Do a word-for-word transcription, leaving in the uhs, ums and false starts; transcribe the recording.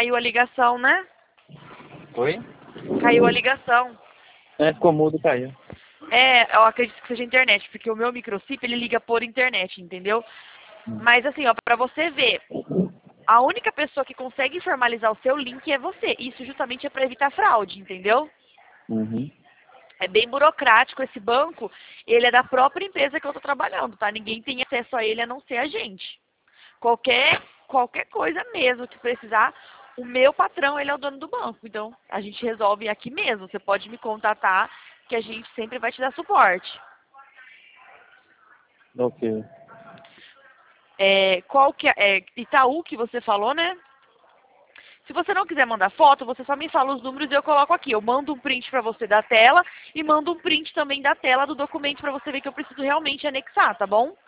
Caiu a ligação, né? Oi? Caiu a ligação. É, ficou mudo, caiu. É, eu acredito que seja internet, porque o meu microchip, ele liga por internet, entendeu? Hum. Mas assim, ó, pra você ver, a única pessoa que consegue formalizar o seu link é você. Isso justamente é pra evitar fraude, entendeu? Uhum. É bem burocrático esse banco, ele é da própria empresa que eu tô trabalhando, tá? Ninguém tem acesso a ele a não ser a gente. Qualquer, qualquer coisa mesmo que precisar, o meu patrão, ele é o dono do banco. Então, a gente resolve aqui mesmo. Você pode me contatar, que a gente sempre vai te dar suporte. Ok. É, qual que é, é Itaú que você falou, né? Se você não quiser mandar foto, você só me fala os números e eu coloco aqui. Eu mando um print pra você da tela e mando um print também da tela do documento pra você ver que eu preciso realmente anexar, tá bom?